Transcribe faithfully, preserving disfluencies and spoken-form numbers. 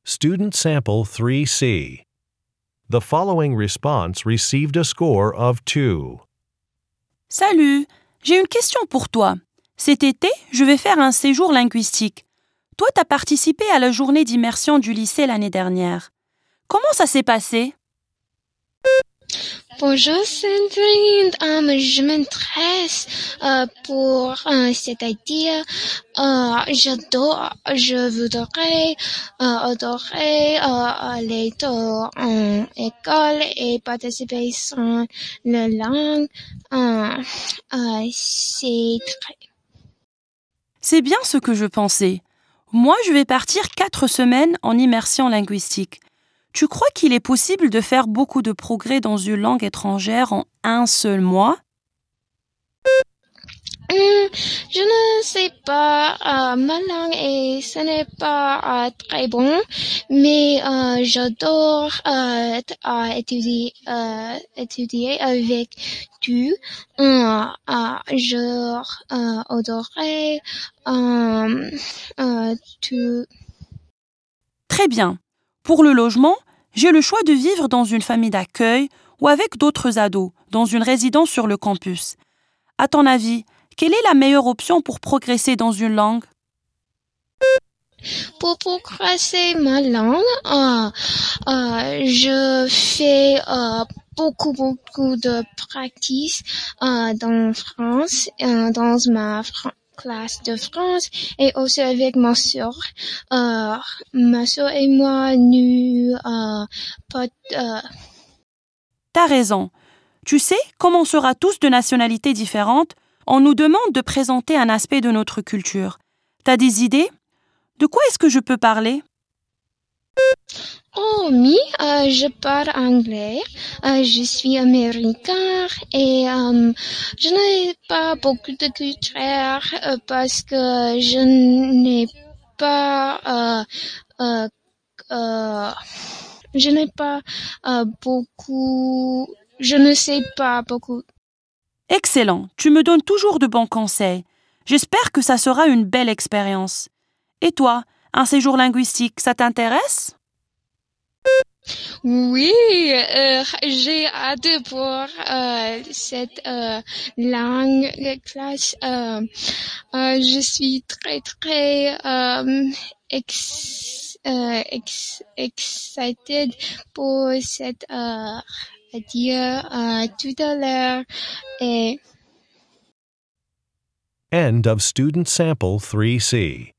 Student Sample three C. The following response received a score of two. Salut, j'ai une question pour toi. Cet été, je vais faire un séjour linguistique. Toi, tu as participé à la journée d'immersion du lycée l'année dernière. Comment ça s'est passé? Bonjour Sandrine, um, je m'intéresse euh, pour, euh, c'est-à-dire, euh, j'adore, je voudrais euh, adorer euh, aller dans en école et participer à la langue. Euh, euh, c'est très... C'est bien ce que je pensais. Moi, je vais partir quatre semaines en immersion linguistique. Tu crois qu'il est possible de faire beaucoup de progrès dans une langue étrangère en un seul mois? Hum, je ne sais pas, euh, ma langue et ce n'est pas euh, très bon, mais euh, j'adore euh, euh, étudier, euh, étudier avec tu. Euh, euh, je euh, adorerais euh, euh, tu. Très bien. Pour le logement, j'ai le choix de vivre dans une famille d'accueil ou avec d'autres ados, dans une résidence sur le campus. À ton avis, quelle est la meilleure option pour progresser dans une langue? Pour progresser ma langue, euh, euh, je fais euh, beaucoup, beaucoup de practice euh, dans France, euh, dans ma fr- classe de France et aussi avec ma soeur. Euh, ma soeur et moi, nous, euh, pas, euh, T'as raison. Tu sais, comme on sera tous de nationalités différentes, on nous demande de présenter un aspect de notre culture. T'as des idées? De quoi est-ce que je peux parler? oh, oui, euh, je parle anglais, euh, je suis américain et euh, je n'ai pas beaucoup de culture euh, parce que je n'ai pas, euh, euh, euh, je n'ai pas euh, beaucoup, je ne sais pas beaucoup. Excellent, tu me donnes toujours de bons conseils. J'espère que ça sera une belle expérience. Et toi, un séjour linguistique, ça t'intéresse? Oui, euh, j'ai hâte pour euh, cette euh, langue classe. Euh, euh, je suis très très euh, ex, euh, ex, excited pour cette euh, à dire euh, tout à l'heure et End of Student Sample three C.